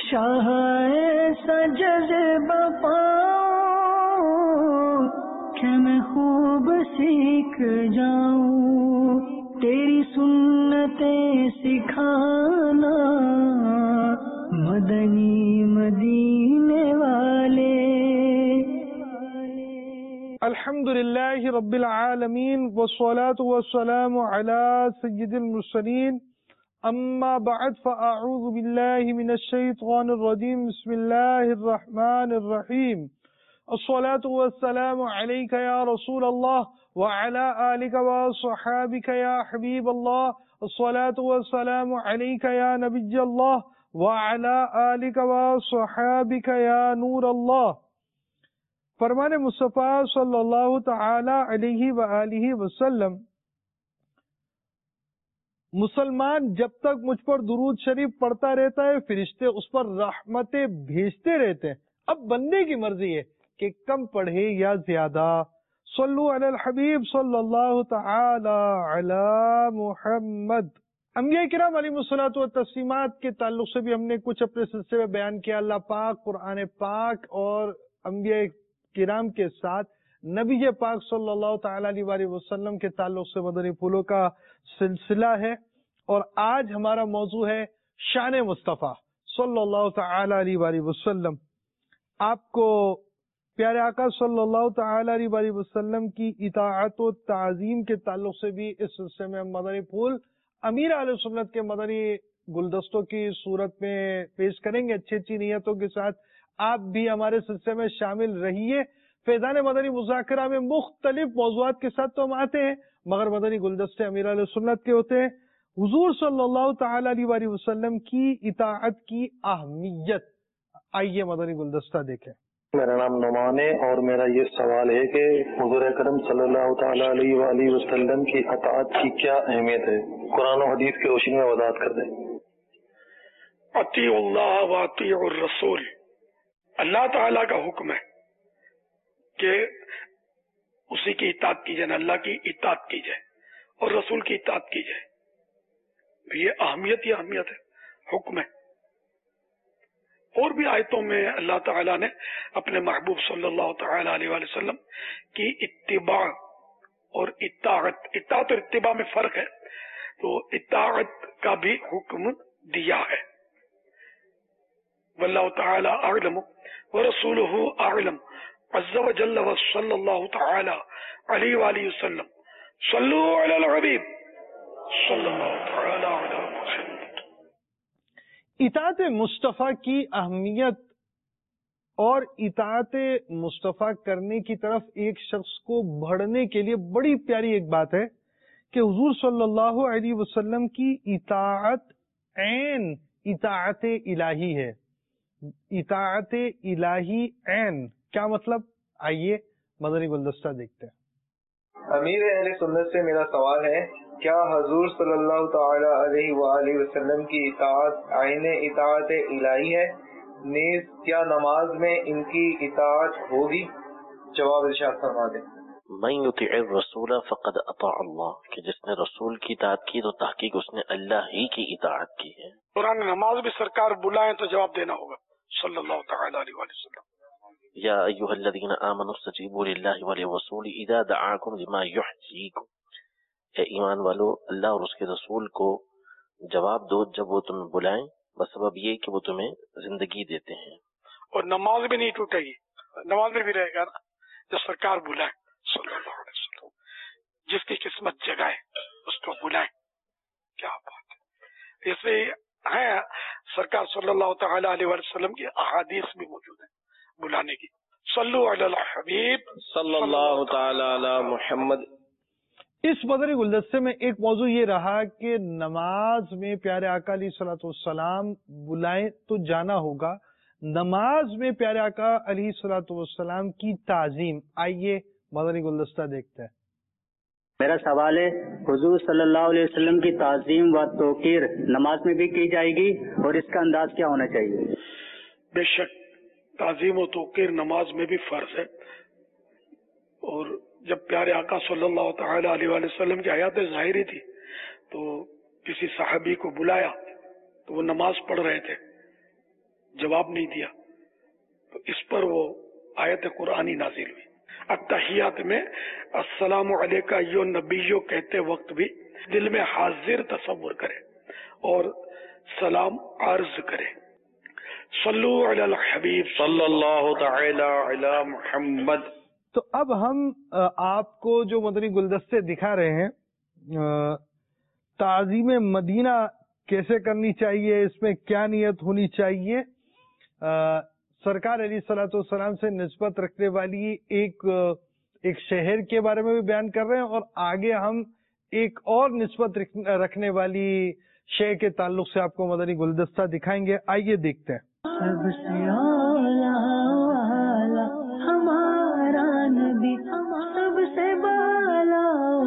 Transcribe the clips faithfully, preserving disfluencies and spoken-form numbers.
شاہ ایسا جذبہ پاؤں کہ میں خوب سیکھ جاؤں، تیری سنتیں سکھانا مدنی مدینے والے۔ الحمد للہ رب العالمین والصلاة والسلام علی سید المرسلین، اما بعد فاعوذ باللہ من الشیطان الرجیم، بسم اللہ الرحمن الرحیم، الصلاة والسلام علیک یا رسول اللہ وعلی آلک وصحابک یا حبیب اللہ، الصلاة والسلام علیک یا نبی اللہ وعلی آلک وصحابک یا نور اللہ۔ فرمان مصطفیٰ صلی اللہ تعالی علیہ وآلہ وسلم، مسلمان جب تک مجھ پر درود شریف پڑھتا رہتا ہے فرشتے اس پر رحمتیں بھیجتے رہتے ہیں۔ اب بندے کی مرضی ہے کہ کم پڑھے یا زیادہ۔ صلو علی الحبیب صلی اللہ تعالی علی محمد۔ انبیاء کرام علیہم الصلوۃ والتسلیمات کے تعلق سے بھی ہم نے کچھ اپنے سلسلے میں بیان کیا۔ اللہ پاک قرآن پاک اور انبیاء کرام کے ساتھ نبی پاک صلی اللہ تعالی علیہ وسلم کے تعلق سے مدنی پھولوں کا سلسلہ ہے، اور آج ہمارا موضوع ہے شان مصطفیٰ صلی اللہ تعالی علیہ وسلم۔ آپ کو پیارے آقا صلی اللہ تعالی علیہ وسلم کی اطاعت و تعظیم کے تعلق سے بھی اس سلسلے میں ہم مدنی پھول امیر اہل سنت کے مدنی گلدستوں کی صورت میں پیش کریں گے اچھی اچھی نیتوں کے ساتھ۔ آپ بھی ہمارے سلسلے میں شامل رہیے۔ فیضان مدنی مذاکرہ میں مختلف موضوعات کے ساتھ تو ہم آتے ہیں، مگر مدنی گلدستے امیر اہل سنت کے ہوتے ہیں۔ حضور صلی اللہ تعالی علیہ وسلم کی اطاعت کی اہمیت، آئیے مدنی گلدستہ دیکھیں۔ میرا نام نعمان ہے اور میرا یہ سوال ہے کہ حضور اکرم صلی اللہ تعالی علیہ وآلہ وسلم کی اطاعت کی کیا اہمیت ہے؟ قرآن و حدیث کی روشنی میں وضاحت کر دیں۔ اطیعوا اللہ و اطیعوا الرسول، اللہ تعالیٰ کا حکم ہے کہ اسی کی اطاعت کی جائے، اللہ کی اطاعت کی جائے اور رسول کی اطاعت کی جائے۔ یہ اہمیت ہی اہمیت ہے، حکم ہے۔ اور بھی آیتوں میں اللہ تعالیٰ نے اپنے محبوب صلی اللہ تعالی علیہ وآلہ وسلم کی اتباع اور اطاعت اطاعت اور اتباع میں فرق ہے، تو اطاعت کا بھی حکم دیا ہے۔ واللہ تعالی اعلم ورسولہ اعلم عز وجل وصلی اللہ تعالی علیہ وآلہ وسلم۔ صلو علی الحبیب صلی اللہ تعالی علیہ وسلم۔ اطاعت مصطفیٰ کی اہمیت اور اطاعت مصطفیٰ کرنے کی طرف ایک شخص کو بڑھنے کے لیے بڑی پیاری ایک بات ہے کہ حضور صلی اللہ علیہ وسلم کی اطاعت عین اطاعت الہی ہے۔ اطاعت الہی عین کیا مطلب؟ آئیے مدنی گلدستہ دیکھتے ہیں۔ امیر اہل سنت سے میرا سوال ہے، کیا حضور صلی اللہ تعالی علیہ وآلہ وسلم کی اطاعت عین اطاعت الہی ہے؟ نیز کیا نماز میں ان کی اطاعت ہوگی؟ جواب ارشاد فرما دیں۔ من یطیع الرسول فقد اطاع اللہ، کہ جس نے رسول کی اطاعت کی تو تحقیق اس نے اللہ ہی کی اطاعت کی ہے۔ قرآن نماز بھی سرکار بلائیں تو جواب دینا ہوگا صلی اللہ تعالی علیہ وسلم۔ یا ایھا الذین آمنوا استجیبوا للہ وللرسول اذا دعاکم لما یحییکم، اے ایمان والو اللہ اور اس کے رسول کو جواب دو جب وہ تمہیں بلائیں، بسبب یہ کہ وہ تمہیں زندگی دیتے ہیں۔ اور نماز بھی نہیں ٹوٹے گی، نماز میں بھی رہے گا نا جب سرکار بلائیں صلی اللہ علیہ وسلم۔ جس کی قسمت جگائے اس کو بلائیں، کیا بات ہے۔ اس لیے ہے سرکار صلی اللہ تعالی علیہ وسلم کی احادیث بھی موجود ہیں بلانے کی۔ صلو علی الحبیب صلی اللہ تعالی علی محمد۔ اس مدنی گلدستے میں ایک موضوع یہ رہا کہ نماز میں پیارے آقا علیہ الصلوۃ والسلام بلائیں تو جانا ہوگا۔ نماز میں پیارے آقا علیہ الصلوۃ والسلام کی تعظیم، آئیے مدنی گلدستہ دیکھتے ہیں۔ میرا سوال ہے، حضور صلی اللہ علیہ وسلم کی تعظیم و توقیر نماز میں بھی کی جائے گی اور اس کا انداز کیا ہونا چاہیے؟ بے شک تعظیم و توقیر نماز میں بھی فرض ہے، اور جب پیارے آقا صلی اللہ تعالی علیہ وآلہ وسلم کی حیات ظاہری تھی تو کسی صحابی کو بلایا تو وہ نماز پڑھ رہے تھے، جواب نہیں دیا تو اس پر وہ آیت قرآنی نازل ہوئی. التحیات میں السلام علیکہ ایھا النبیو کہتے وقت بھی دل میں حاضر تصور کرے اور سلام عرض کرے. صلو علی الحبیب صلی اللہ تعالی علی محمد. تو اب ہم آپ کو جو مدنی گلدستے دکھا رہے ہیں تعظیم مدینہ کیسے کرنی چاہیے، اس میں کیا نیت ہونی چاہیے، سرکار علیہ الصلوۃ والسلام سے نسبت رکھنے والی ایک ایک شہر کے بارے میں بھی بیان کر رہے ہیں، اور آگے ہم ایک اور نسبت رکھنے والی شے کے تعلق سے آپ کو مدنی گلدستہ دکھائیں گے. آئیے دیکھتے ہیں. سب سے اعلیٰ ہمارا نبی، سب سے بالا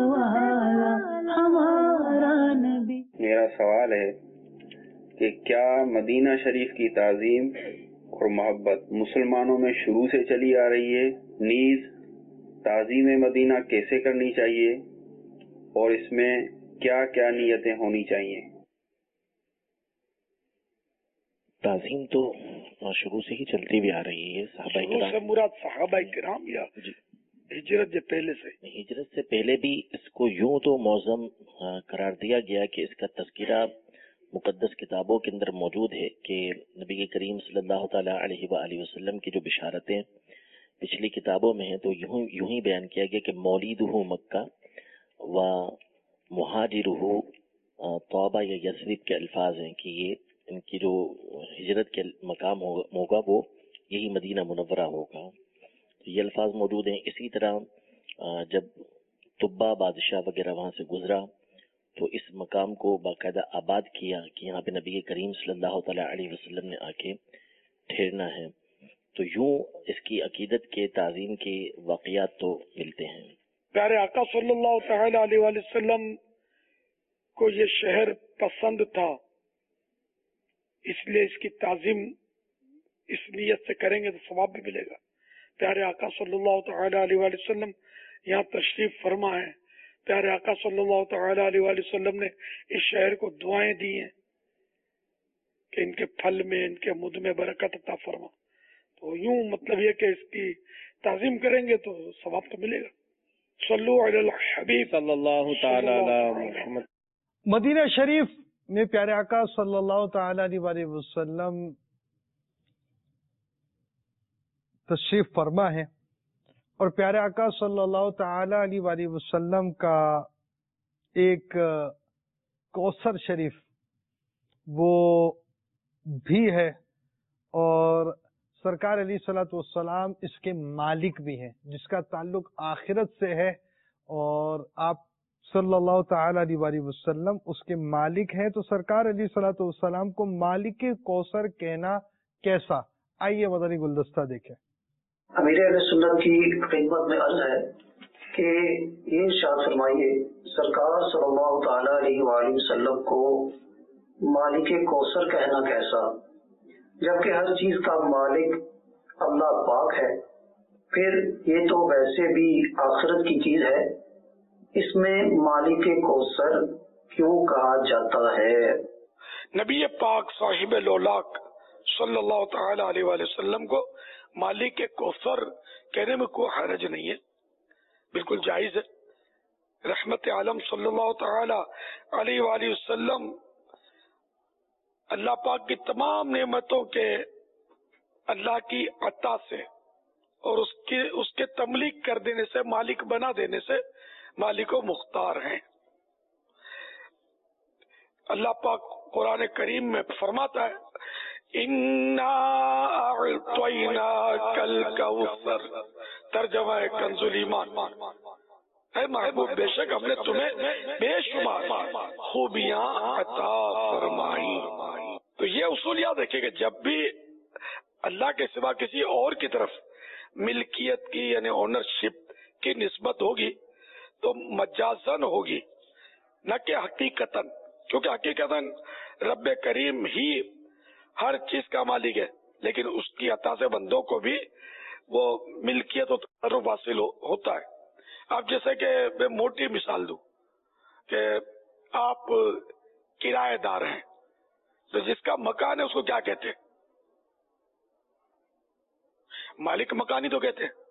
ہمارا نبی. میرا سوال ہے کہ کیا مدینہ شریف کی تعظیم اور محبت مسلمانوں میں شروع سے چلی آ رہی ہے؟ نیز تعظیم مدینہ کیسے کرنی چاہیے اور اس میں کیا کیا نیتیں ہونی چاہیے؟ تعظیم تو شروع سے ہی چلتی بھی آ رہی ہے. صحابہ کرام سے مراد صحابہ کرام یا ہجرت سے پہلے سے؟ ہجرت سے پہلے بھی اس کو یوں تو معظم قرار دیا گیا کہ اس کا تذکرہ مقدس کتابوں کے اندر موجود ہے کہ نبی کریم صلی اللہ تعالی علیہ وآلہ وسلم کی جو بشارتیں پچھلی کتابوں میں ہیں تو یوں یوں ہی بیان کیا گیا کہ مولیدہ مکہ و مہاجرہ طوبہ یا یثرب کے الفاظ ہیں کہ یہ ان کی جو ہجرت کے مقام ہوگا وہ یہی مدینہ منورہ ہوگا. یہ الفاظ موجود ہیں. اسی طرح جب طبہ بادشاہ وغیرہ وہاں سے گزرا تو اس مقام کو باقاعدہ آباد کیا کہ یہاں پہ نبی کریم صلی اللہ تعالی علیہ وسلم نے آ کے ٹھہرنا ہے. تو یوں اس کی عقیدت کے تعظیم کے واقعات تو ملتے ہیں. پیارے آقا صلی اللہ تعالی علیہ وآلہ وسلم کو یہ شہر پسند تھا، اس لیے اس کی تعظیم اس نیت سے کریں گے تو ثواب بھی ملے گا. پیارے آقا صلی اللہ تعالی علیہ وآلہ وسلم یہاں تشریف فرما ہے. پیارے آقا صلی اللہ تعالی علیہ وآلہ وسلم نے اس شہر کو دعائیں دی ہیں کہ ان کے پھل میں ان کے مد میں برکت عطا فرما. تو یوں مطلب یہ کہ اس کی تعظیم کریں گے تو ثواب تو ملے گا. صلو علی الحبیب صلی اللہ تعالی علی محمد. مدینہ شریف میں پیارے آقا صلی اللہ تعالی علیہ وسلم تشریف فرما ہے، اور پیارے آقا صلی اللہ تعالی علیہ وسلم کا ایک کوثر شریف وہ بھی ہے، اور سرکار علیہ الصلوۃ والسلام اس کے مالک بھی ہیں، جس کا تعلق آخرت سے ہے، اور آپ صلی اللہ تعالی علیہ وسلم اس کے مالک ہیں. تو سرکار علیہ الصلوۃ والسلام کو مالک کوثر کہنا کیسا؟ آئیے مدنی گلدستہ دیکھیں. امیر اہل سنت کی خدمت میں عرض ہے کہ یہ ارشاد فرمائیے سرکار صلی اللہ تعالی علیہ وآلہ وسلم کو مالک کوثر کہنا کیسا، جبکہ ہر چیز کا مالک اللہ پاک ہے. پھر یہ تو ویسے بھی آخرت کی چیز ہے، اس میں مالک کوثر کیوں کہا جاتا ہے؟ نبی پاک صاحب لولاک صلی اللہ تعالی علیہ وآلہ وسلم کو مالک کوثر کہنے میں کوئی حرج نہیں ہے، بالکل جائز ہے. رحمت عالم صلی اللہ تعالی علیہ وآلہ وسلم اللہ پاک کی تمام نعمتوں کے اللہ کی عطا سے اور اس کے اس کے تملیک کر دینے سے، مالک بنا دینے سے مالک و مختار ہیں. اللہ پاک قرآن کریم میں فرماتا ہے اِنَّا أَعْطَيْنَاكَ الْكَوْثَرَ، ترجمہ ہے کنز ایمان. اے محبوب بے شک ہم نے تمہیں بے شمار خوبیاں عطا فرمائی. تو یہ اصول یاد رکھیے کہ جب بھی اللہ کے سوا کسی اور کی طرف ملکیت کی یعنی اونرشپ کی نسبت ہوگی تو مجازن ہوگی، نہ کہ حقیقتاً، کیونکہ حقیقتاً رب کریم ہی ہر چیز کا مالک ہے، لیکن اس کی عطا سے بندوں کو بھی وہ ملکیت و تصرف حاصل ہوتا ہے. اب جیسے کہ میں موٹی مثال دوں کہ آپ کرایہ دار ہیں تو جس کا مکان ہے اس کو کیا کہتے ہیں؟ मालिक मकान ही तो कहते हैं,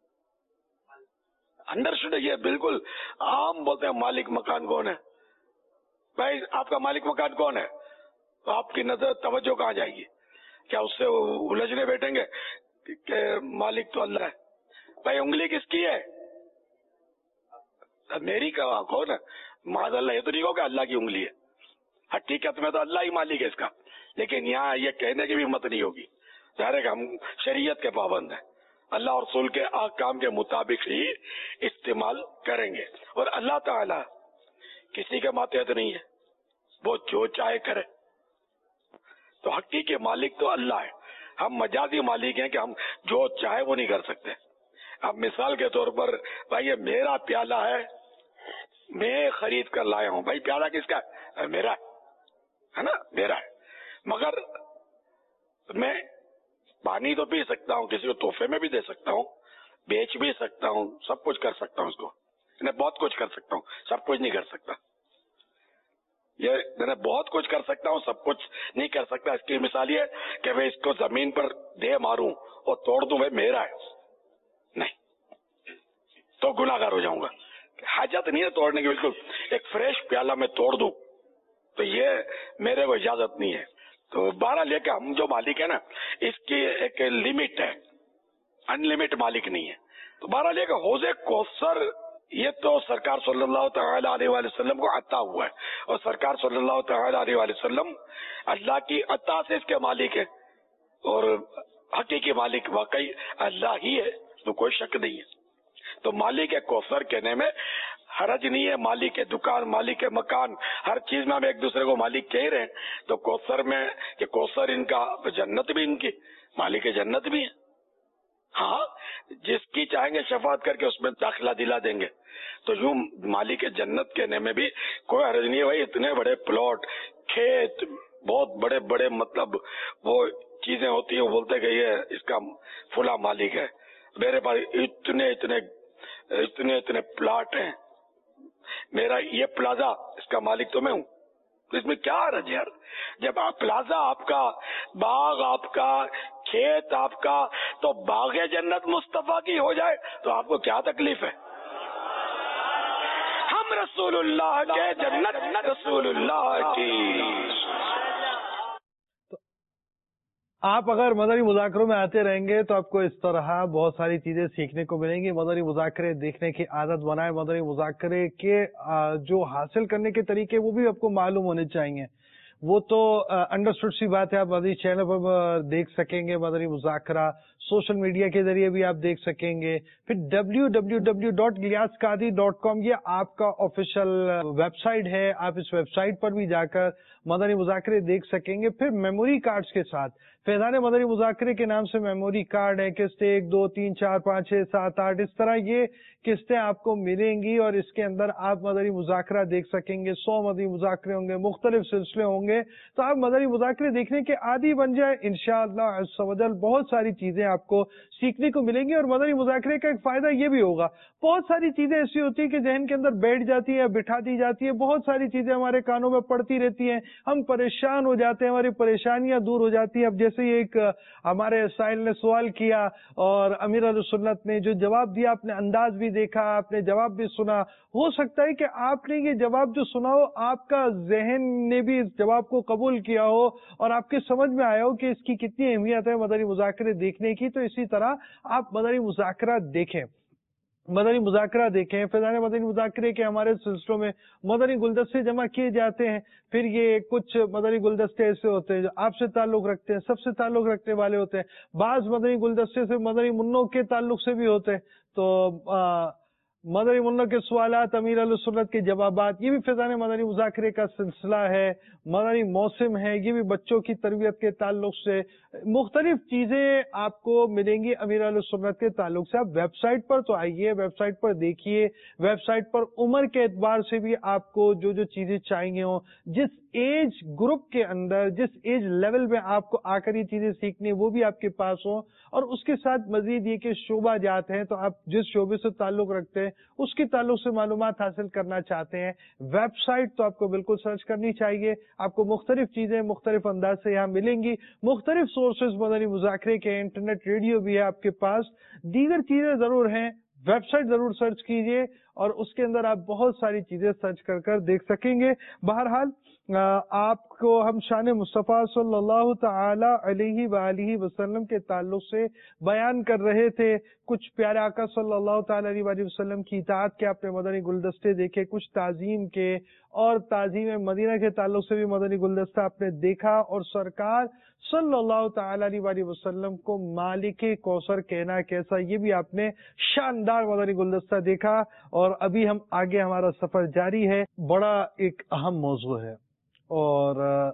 अंडरस्टूड। ये बिल्कुल आम बोलते हैं मालिक मकान कौन है। भाई आपका मालिक मकान कौन है? तो आपकी नजर तवज्जो कहाँ जाएगी? क्या उससे उलझने बैठेंगे कि मालिक तो अल्लाह है? भाई उंगली किसकी है? मेरी का कौन है? माद अल्लाह, ये तो नहीं होगा अल्लाह की उंगली है। हकीकत में तो अल्लाह ही मालिक है इसका, लेकिन यहाँ ये कहने की भी हिम्मत नहीं होगी। ज़ाहिर है कि हम शरीयत के पाबंद हैं, अल्लाह और रसूल के ahकाम के मुताबिक ही इस्तेमाल करेंगे। और अल्लाह ताला किसी के मातहत नहीं है, वो जो चाहे करे। तो हकीकी मालिक तो अल्लाह है, हम मजाजी मालिक हैं कि हम जो चाहे वो नहीं कर सकते। अब मिसाल के तौर पर भाई ये मेरा प्याला है, मैं खरीद कर लाया हूँ। भाई प्याला किसका है? मेरा है ना, मेरा है। मगर मैं पानी तो पी सकता हूँ, किसी को तोहफे में भी दे सकता हूँ, बेच भी सकता हूँ, सब कुछ कर सकता हूँ उसको। मैं बहुत कुछ कर सकता हूँ, सब कुछ नहीं कर सकता। ये मैंने बहुत कुछ कर सकता हूँ, सब कुछ नहीं कर सकता। इसकी मिसाल ये कि मैं इसको जमीन पर दे मारूं और तोड़ दूं, भाई मेरा है, नहीं तो गुनाहगार हो जाऊंगा। हाजत नहीं है तोड़ने की, बिल्कुल एक फ्रेश प्याला मैं तोड़ दूं तो ये मेरे को इजाजत नहीं है। तो बारह लेकर हम जो मालिक है ना, इसकी एक लिमिट है, अनलिमिटेड मालिक नहीं है। तो बारह लेकर हौज़े कौसर ये तो सरकार सल्लल्लाहु तआला अलैहि वसल्लम को अता हुआ है, और सरकार सल्लल्लाहु तआला अलैहि वसल्लम अल्लाह की अता से इसके मालिक है, और हकीकी मालिक वाकई अल्लाह ही है, तो कोई शक नहीं है। तो मालिक है कौसर कहने में हरज नहीं है। मालिक है दुकान, मालिक है मकान, हर चीज में हम एक दूसरे को मालिक कह रहे हैं। तो कौसर में ये कौसर इनका, जन्नत भी इनकी, मालिक है जन्नत भी है। हाँ, जिसकी चाहेंगे शफात करके उसमें दाखिला दिला देंगे। तो यूं मालिक जन्नत कहने में भी कोई हर्ज नहीं है। भाई इतने बड़े प्लॉट, खेत, बहुत बड़े बड़े मतलब वो चीजें होती है, वो बोलते कि ये इसका फुला मालिक है। मेरे पास इतने इतने इतने इतने प्लाट हैं, मेरा ये प्लाजा, इसका मालिक तो मैं हूँ। तो इसमें क्या हर्ज है यार? जब आप प्लाजा आपका, बाग आपका, खेत आपका, तो बागे जन्नत मुस्तफा की हो जाए तो आपको क्या तकलीफ है? हम रसूलुल्लाह के, जन्नत रसूलुल्लाह की। आप अगर मदनी मुज़ाकरों में आते रहेंगे तो आपको इस तरह बहुत सारी चीजें सीखने को मिलेंगी। मदनी मुज़ाकरे देखने की आदत बनाए, मदनी मुज़ाकरे के जो हासिल करने के तरीके वो भी आपको मालूम होने चाहिए। वो तो अंडरस्टूड सी बात है, आप मदनी चैनल पर देख सकेंगे मदनी मुज़ाकरा, सोशल मीडिया के जरिए भी आप देख सकेंगे। फिर डब्ल्यू डब्ल्यू डब्ल्यू डॉट गिलियास कादी डॉट कॉम ये आपका ऑफिशियल वेबसाइट है, आप इस वेबसाइट पर भी जाकर मदनी मुज़ाकरे देख सकेंगे। फिर मेमोरी कार्ड्स के साथ फैज़ान मदनी मुज़ाकरे के नाम से मेमोरी कार्ड है, किस्तें एक दो तीन चार पाँच छह सात आठ, इस तरह ये किस्तें आपको मिलेंगी और इसके अंदर आप मदनी मुज़ाकरा देख सकेंगे। सौ मदनी मुज़ाकरे होंगे, मुख्तलिफ सिलसिले होंगे, तो आप मदनी मुज़ाकरे देखने के आदी बन जाए। इंशाअल्लाह अज़्ज़ व जल बहुत सारी चीजें आपको सीखने को मिलेंगी। और मदनी मुज़ाकरे का एक फायदा ये भी होगा, बहुत सारी चीजें ऐसी होती है कि जहन के अंदर बैठ जाती है, बिठा दी जाती है, बहुत सारी चीजें हमारे कानों में पड़ती रहती हैं, हम परेशान हो जाते हैं, हमारी परेशानियां दूर हो जाती हैं। अब जैसे एक हमारे साहिल ने सवाल किया और अमीर अहले सुन्नत ने जो जवाब दिया, आपने अंदाज भी देखा, आपने जवाब भी सुना। हो सकता है कि आपने ये जवाब जो सुना हो, आपका जहन ने भी इस जवाब को कबूल किया हो और आपके समझ में आया हो कि इसकी कितनी अहमियत है मदनी मुज़ाकरे देखने की। तो इसी तरह आप मदनी मुज़ाकरा देखें, मदनी मुज़ाकरा देखें। फैज़ान मदनी मुज़ाकरे के हमारे सिलसिलों में मदनी गुलदस्ते जमा किए जाते हैं। फिर ये कुछ मदनी गुलदस्ते ऐसे होते हैं जो आपसे ताल्लुक रखते हैं, सबसे ताल्लुक रखने वाले होते हैं। बाज मदनी गुलदस्ते से मदनी मुन्नों के ताल्लुक से भी होते हैं। तो आ, मदनी मुन्नों के सवालात, अमीर अहले सुन्नत के जवाबात, ये भी फैज़ान मदनी मुज़ाकरे का सिलसिला है। मदनी मौसम है, ये भी बच्चों की तरबियत के ताल्लुक से मुख्तलिफ चीजें आपको मिलेंगी अमीर अहले सुन्नत के ताल्लुक से। आप वेबसाइट पर तो आइए, वेबसाइट पर देखिए, वेबसाइट पर उम्र के एतबार से भी आपको जो जो चीजें चाहिए हो, जिस ایج گروپ کے اندر، جس ایج لیول میں آپ کو آ کر یہ چیزیں سیکھنی وہ بھی آپ کے پاس ہوں، اور اس کے ساتھ مزید یہ کہ شعبہ جات ہیں تو آپ جس شعبے سے تعلق رکھتے ہیں اس کی تعلق سے معلومات حاصل کرنا چاہتے ہیں، ویب سائٹ تو آپ کو بالکل سرچ کرنی چاہیے. آپ کو مختلف چیزیں مختلف انداز سے یہاں ملیں گی، مختلف سورسز مدنی مذاکرے کے، انٹرنیٹ ریڈیو بھی ہے آپ کے پاس، دیگر چیزیں ضرور ہیں. ویب سائٹ ضرور سرچ کیجئے اور اس کے اندر آپ بہت ساری چیزیں سرچ کر کر دیکھ سکیں گے. بہرحال آپ کو ہم شان مصطفیٰ صلی اللہ تعالی علیہ وآلہ وسلم کے تعلق سے بیان کر رہے تھے. کچھ پیارے آقا صلی اللہ تعالی علیہ وآلہ وسلم کی اطاعت کے آپ نے مدنی گلدستے دیکھے، کچھ تعظیم کے اور تعظیم مدینہ کے تعلق سے بھی مدنی گلدستہ آپ نے دیکھا، اور سرکار صلی اللہ تعالی علیہ وآلہ وسلم کو مالک کوثر کہنا کیسا، یہ بھی آپ نے شاندار مدنی گلدستہ دیکھا. اور ابھی ہم آگے، ہمارا سفر جاری ہے. بڑا ایک اہم موضوع ہے اور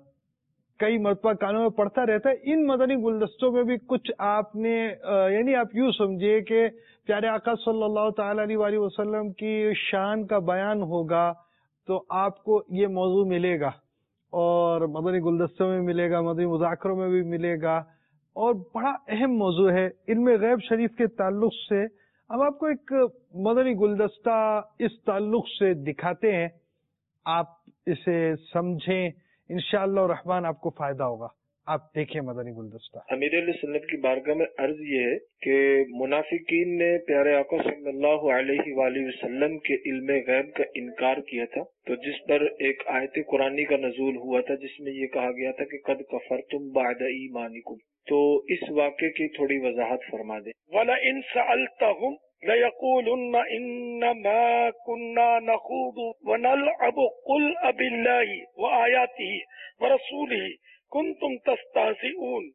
کئی مرتبہ کانوں میں پڑتا رہتا ہے. ان مدنی گلدستوں میں بھی کچھ آپ نے یعنی آپ یوں سمجھے کہ پیارے آقا صلی اللہ تعالی علیہ وآلہ وسلم کی شان کا بیان ہوگا تو آپ کو یہ موضوع ملے گا، اور مدنی گلدستوں میں ملے گا، مدنی مذاکروں میں بھی ملے گا، اور بڑا اہم موضوع ہے. ان میں غیب شریف کے تعلق سے ہم آپ کو ایک مدنی گلدستہ اس تعلق سے دکھاتے ہیں، آپ اسے سمجھیں، انشاءاللہ الرحمن آپ کو فائدہ ہوگا. آپ دیکھیں مدنی گلدستہ. امیر علیہ سنت کی بارگاہ میں عرض یہ ہے کہ منافقین نے پیارے آقا صلی اللہ علیہ وآلہ وسلم کے علم غیب کا انکار کیا تھا، تو جس پر ایک آیت قرآنی کا نزول ہوا تھا جس میں یہ کہا گیا تھا کہ قد کفرتم بعد ایمانکم. تو اس واقعے کی تھوڑی وضاحت فرما دیں. وَلَئِن سَأَلْتَهُمْ لَيَقُولُنَّ إِنَّمَا كُنَّا نَخُوضُ وَنَلْعَبُ قُلْ أَبِاللَّهِ وَآيَاتِهِ وَرَسُولِهِ كُنْتُمْ تَسْتَهْزِئُونَ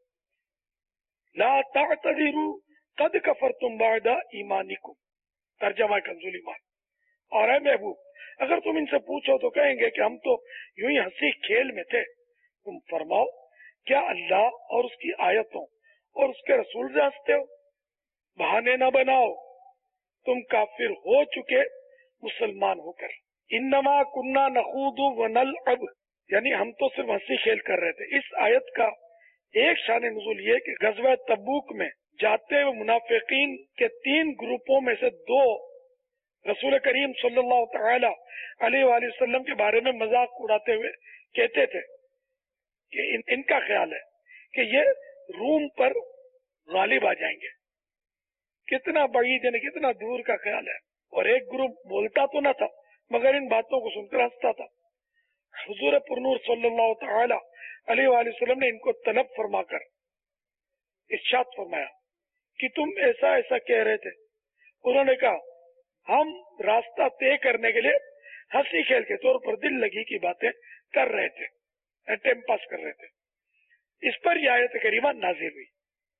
لَا تَعْتَذِرُوا قَدْ كَفَرْتُمْ بَعْدَ إِيمَانِكُمْ. ترجمہ کنز الایمان. اور اے محبوب، اگر تم ان سے پوچھو تو کہیں گے کہ ہم تو یوں ہی ہنسی کھیل میں تھے. تم فرماؤ، کیا اللہ اور اس کی آیتوں اور اس کے رسول سے ہنستے ہو؟ بہانے نہ بناؤ، تم کافر ہو چکے مسلمان ہو کر. انما کننا نخوض ونلعب، یعنی ہم تو صرف ہنسی کھیل کر رہے تھے. اس آیت کا ایک شان نزول یہ کہ غزوہ تبوک میں جاتے ہوئے منافقین کے تین گروپوں میں سے دو رسول کریم صلی اللہ تعالی علیہ وآلہ وسلم کے بارے میں مذاق اڑاتے ہوئے کہتے تھے کہ ان, ان کا خیال ہے کہ یہ روم پر غالب آ جائیں گے. کتنا بعید، یعنی کتنا دور کا خیال ہے. اور ایک گروپ بولتا تو نہ تھا مگر ان باتوں کو سن کر ہنستا تھا. حضور پرنور صلی اللہ تعالی علیہ وآلہ وسلم نے ان کو طلب فرما کر ارشاد فرمایا کہ تم ایسا ایسا کہہ رہے تھے. انہوں نے کہا ہم راستہ طے کرنے کے لیے ہنسی کھیل کے طور پر دل لگی کی باتیں کر رہے تھے، ٹائم پاس کر رہے تھے. اس پر یہ آیت کریمہ نازل ہوئی.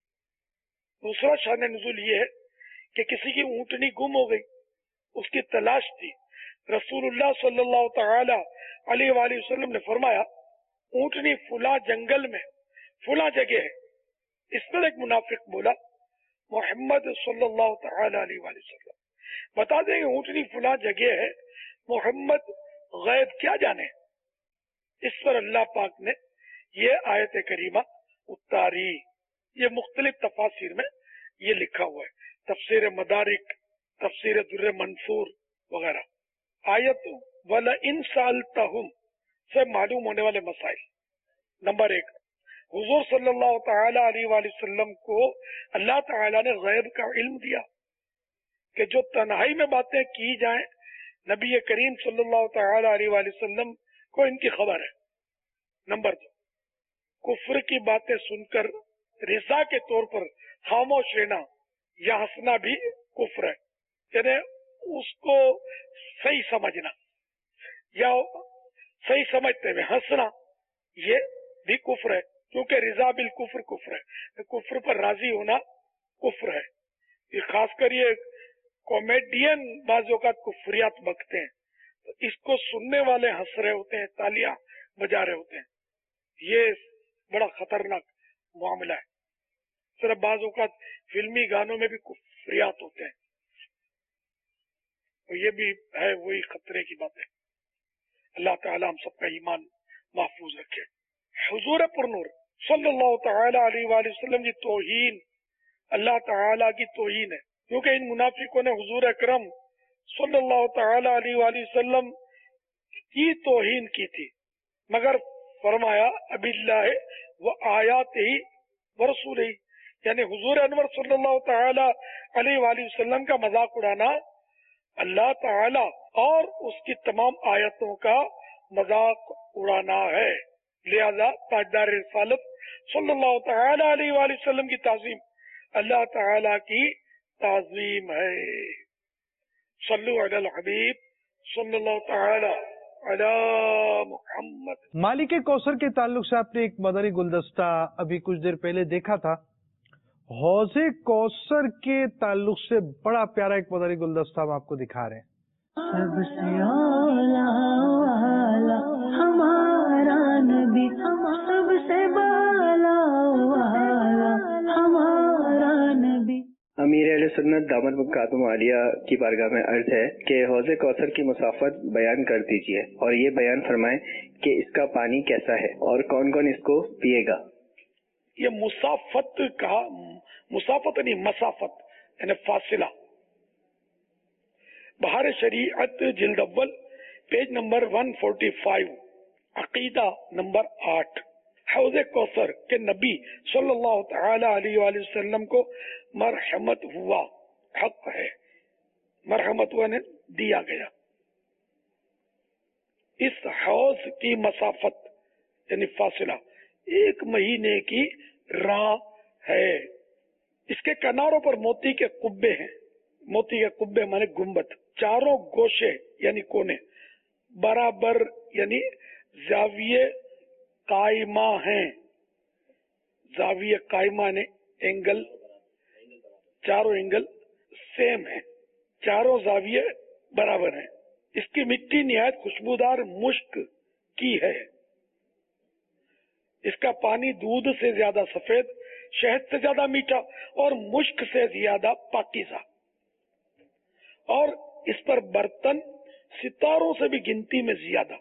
دوسرا شان نزول یہ ہے کہ کسی کی اونٹنی گم ہو گئی، اس کی تلاش تھی. رسول اللہ صلی اللہ تعالی علیہ وآلہ وسلم نے فرمایا اونٹنی فلاں جنگل میں فلاں جگہ ہے. اس پر ایک منافق بولا محمد صلی اللہ تعالی علیہ وآلہ وسلم بتا دیں کہ اونٹنی فلاں جگہ ہے، محمد غیب کیا جانے. اس پر اللہ پاک نے یہ آیت کریمہ اتاری. یہ مختلف تفاسیر میں یہ لکھا ہوا ہے، تفسیر مدارک، تفسیر در منصور وغیرہ. آیت وَلَئِن سَأَلْتَهُمْ سے معلوم ہونے والے مسائل. نمبر ایک، حضور صلی اللہ تعالی علیہ وآلہ وسلم کو اللہ تعالی نے غیب کا علم دیا کہ جو تنہائی میں باتیں کی جائیں نبی کریم صلی اللہ تعالی علیہ وآلہ وسلم کو ان کی خبر ہے. نمبر دو، کفر کی باتیں سن کر رضا کے طور پر خاموش رہنا یا ہنسنا بھی کفر ہے. یعنی اس کو صحیح سمجھنا یا صحیح سمجھتے ہوئے ہنسنا یہ بھی کفر ہے، کیونکہ رضا بالکفر کفر ہے. کفر پر راضی ہونا کفر ہے. یہ خاص کر یہ کامیڈین بعض اوقات کفریات بکتے ہیں تو اس کو سننے والے ہنس رہے ہوتے ہیں، تالیاں بجا رہے ہوتے ہیں. یہ بڑا خطرناک معاملہ ہے. صرف بعض اوقات فلمی گانوں میں بھی کفریات ہوتے ہیں، اور یہ بھی ہے وہی خطرے کی بات ہے. اللہ تعالی ہم سب کا ایمان محفوظ رکھے. حضور پرنور صلی اللہ تعالی علیہ وآلہ وسلم کی توہین اللہ تعالی کی توہین ہے، کیونکہ ان منافقوں نے حضور اکرم صلی اللہ تعالی علیہ وآلہ وسلم کی توہین کی تھی، مگر فرمایا اب اللہ و آیات ہی و رسول ہی، یعنی حضور انور صلی اللہ تعالی علیہ وآلہ وسلم کا مذاق اڑانا اللہ تعالی اور اس کی تمام آیتوں کا مذاق اڑانا ہے. لہذا تاجدار رسالت صلی اللہ تعالی علیہ وآلہ وسلم کی تعظیم اللہ تعالی کی تعظیم ہے. صلو علی الحبیب صلی اللہ تعالی علی محمد. مالک کوثر کے تعلق سے آپ نے ایک مدنی گلدستہ ابھی کچھ دیر پہلے دیکھا تھا. حوض کوثر کے تعلق سے بڑا پیارا ایک مدنی گلدستہ ہم آپ کو دکھا رہے ہیں. سب سے اولا والا ہمارا نبی، سب سے بالا والا ہمارا نبی. امیر اہل سنت دامت مقدم عالیہ کی بارگاہ میں عرض ہے کہ حوض کوثر کی مسافت بیان کر دیجیے اور یہ بیان فرمائیں کہ اس کا پانی کیسا ہے اور کون کون اس کو پیے گا. یہ مسافت کا مسافت نہیں مسافت یعنی فاصلہ. بہار شریعت جلد اول پیج نمبر ایک سو پینتالیس، عقیدہ نمبر آٹھ. حوض کوثر کے نبی صلی اللہ تعالی علیہ وآلہ وسلم کو مرحمت ہوا حق ہے، مرحمت ہوا نے دیا گیا. اس حوض کی مسافت یعنی فاصلہ ایک مہینے کی راہ ہے. اس کے کناروں پر موتی کے قبے ہیں. موتی کے قبے مانے گنبد. چاروں گوشے یعنی کونے برابر یعنی زاویے قائمہ ہیں. زاویے قائمہ نے اینگل، چاروں اینگل سیم ہیں، چاروں زاویے برابر ہیں. اس کی مٹی نہایت خوشبودار مشک کی ہے. اس کا پانی دودھ سے زیادہ سفید، شہد سے زیادہ میٹھا اور مشک سے زیادہ پاکیزہ. اور اس پر برتن ستاروں سے بھی گنتی میں زیادہ.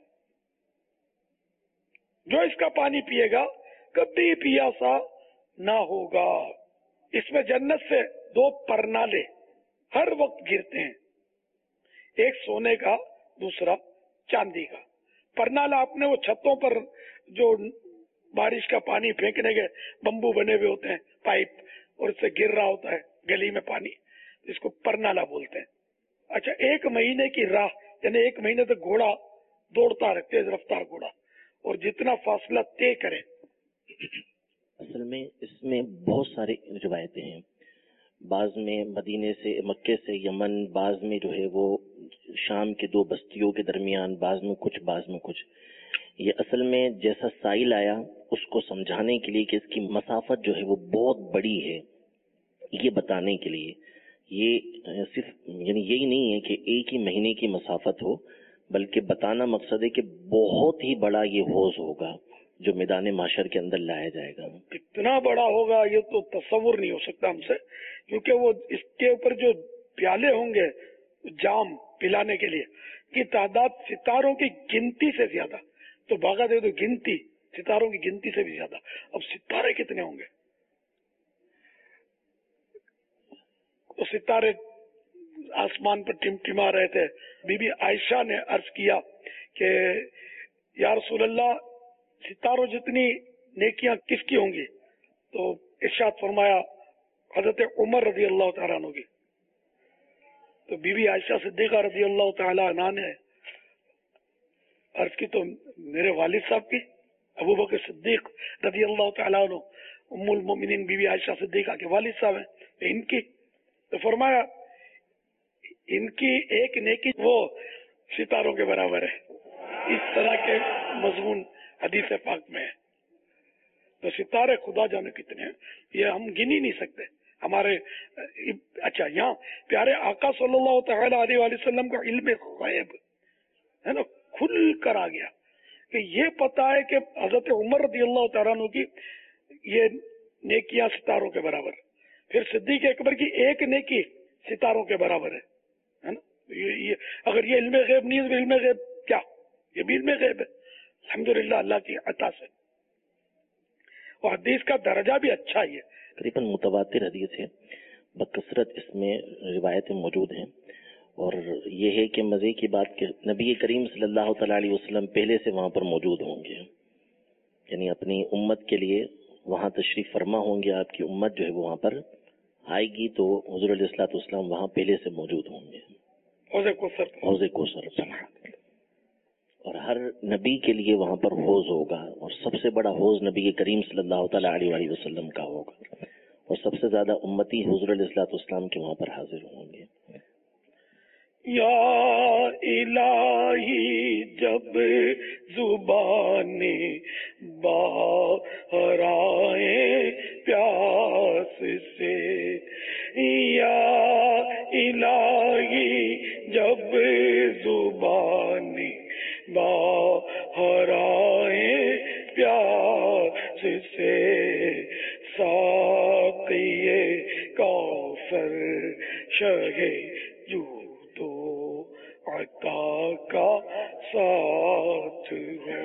جو اس کا پانی پیے گا کبھی پیاسا نہ ہوگا. اس میں جنت سے دو پرنالے ہر وقت گرتے ہیں، ایک سونے کا دوسرا چاندی کا. پرنالا اپنے وہ چھتوں پر جو بارش کا پانی پھینکنے کے بمبو بنے ہوئے ہوتے ہیں پائپ، اور اس سے گر رہا ہوتا ہے گلی میں پانی، اس کو پرنالا بولتے ہیں. اچھا، ایک مہینے کی راہ یعنی ایک مہینے تک گھوڑا دوڑتا ہے، تیز رفتار گھوڑا، اور جتنا فاصلہ طے کرے. اصل میں اس میں بہت سارے روایتیں ہیں. بعض میں مدینے سے مکے سے یمن، بعض میں جو ہے وہ شام کے دو بستیوں کے درمیان، بعض میں کچھ بعض میں کچھ. یہ اصل میں جیسا سائل آیا اس کو سمجھانے کے لیے کہ اس کی مسافت جو ہے وہ بہت بڑی ہے، یہ بتانے کے لیے. یہ صرف یعنی یہی نہیں ہے کہ ایک ہی مہینے کی مسافت ہو، بلکہ بتانا مقصد ہے کہ بہت ہی بڑا یہ حوض ہوگا جو میدان معاشر کے اندر لایا جائے گا. کتنا بڑا ہوگا یہ تو تصور نہیں ہو سکتا ہم سے، کیونکہ وہ اس کے اوپر جو پیالے ہوں گے جام پلانے کے لیے کی تعداد ستاروں کی گنتی سے زیادہ. تو بھاگا دے تو گنتی ستاروں کی گنتی سے بھی زیادہ. اب ستارے کتنے ہوں گے؟ تو ستارے آسمان پر ٹمٹما رہے تھے. بی بی عائشہ نے عرض کیا کہ یا رسول اللہ، ستاروں جتنی نیکیاں کس کی ہوں گی؟ تو ارشاد فرمایا حضرت عمر رضی اللہ تعالیٰ عنہ کی. تو بی بی عائشہ صدیقہ رضی اللہ تعالیٰ عنہ نے عرض کی تو میرے والد صاحب کی، ابو بکر صدیق رضی اللہ تعالیٰ عنہ ام المؤمنین بی بی عائشہ صدیقہ کے والد صاحب ہیں، ان کی. تو فرمایا ان کی ایک نیکی وہ ستاروں کے برابر ہے. اس طرح کے مضمون حدیث پاک میں ہے. تو ستارے خدا جانے کتنے ہیں، یہ ہم گن ہی نہیں سکتے. ہمارے اچھا یہاں پیارے آقا صلی اللہ تعالی علیہ وآلہ وسلم کا علم غیب ہے نا کھل کر آ گیا کہ یہ پتا ہے کہ حضرت عمر رضی اللہ تعالیٰ عنہ کی یہ نیکیاں ستاروں کے برابر، پھر صدیق اکبر کی ایک نیکی ستاروں کے برابر ہے نا. یہ اگر یہ علم غیب نہیں ہے تو علم غیب کیا؟ یہ بھی علم غیب ہے. अल्हम्दुलिल्लाह अल्लाह की अता से। और हदीस का दर्जा भी अच्छा ही है। तकरीबन मुतवातिर हदीस है, बकसरत इसमें रिवायतें मौजूद हैं। और ये है कि मज़े की बात कि नबी करीम सल्लल्लाहु अलैहि वसल्लम पहले से वहाँ पर मौजूद होंगे, यानी अपनी उम्मत के लिए वहाँ तशरीफ फरमा होंगे। आपकी उम्मत जो है वो वहाँ पर आएगी तो हुज़ूर अलैहिस्सलातु वस्सलाम वहाँ पहले से मौजूद होंगे, हौज़े कौसर हौज़े कौसर पर। और हर नबी के लिए वहाँ पर हौज होगा, और सबसे बड़ा हौज नबी करीम सल्लल्लाहु अलैहि वसल्लम का होगा, और सबसे ज्यादा उम्मती हुज़ूर अलैहिस्सलातु वस्सलाम के वहाँ पर हाजिर होंगे। या इलाही जब जुबाने बाहर आए प्यास से, या इलाही जब जुबाने बाहर आए प्यास से, साक़िए कौसर शहे जूदो अता का साथ हो,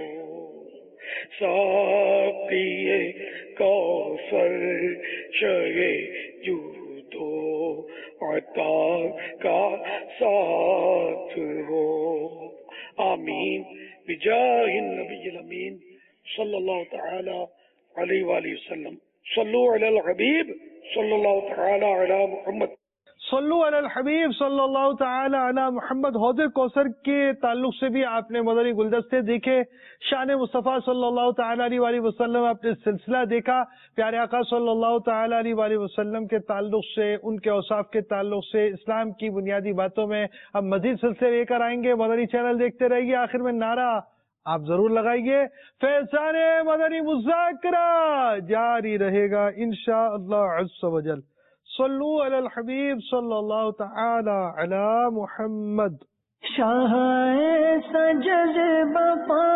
साक़िए कौसर शहे जूदो अता का साथ हो। आमीन बिजाहिन नबील अमीन सल्लल्लाहु तआला अलैहि वसल्लम। सल्लु अलल हबीब सल्लल्लाहु तआला अला मुहम्मद। सल्लु अलल हबीब सल्लल्लाहु तआला अला मुहम्मद। हौज़े कौसर के ताल्लुक से भी आपने मदनी गुलदस्ते देखे, शान मुस्तफ़ा सल्लल्लाहु तआला अलैहि वसल्लम आपने सिलसिला देखा, प्यारे आका सल्लल्लाहु तआला अलैहि वसल्लम के ताल्लुक से, उनके औसाफ के ताल्लुक से, इस्लाम की बुनियादी बातों में अब मजीद सिलसिले लेकर आएंगे। मदनी चैनल देखते रहिए। आखिर में नारा आप जरूर लगाइए, फैज़ाने मदनी मुज़ाकरा जारी रहेगा इंशाअल्लाह अज़्ज़ व जल। सल्लु अलल हबीब सल्लल्लाहु तआला अला मुहम्मद। शाह ऐसा जज़्बा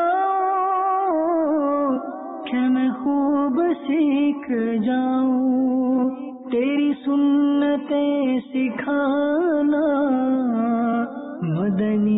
पाऊं कि मैं खूब सीख जाऊं, तेरी सुन्नतें सिखाना मदनी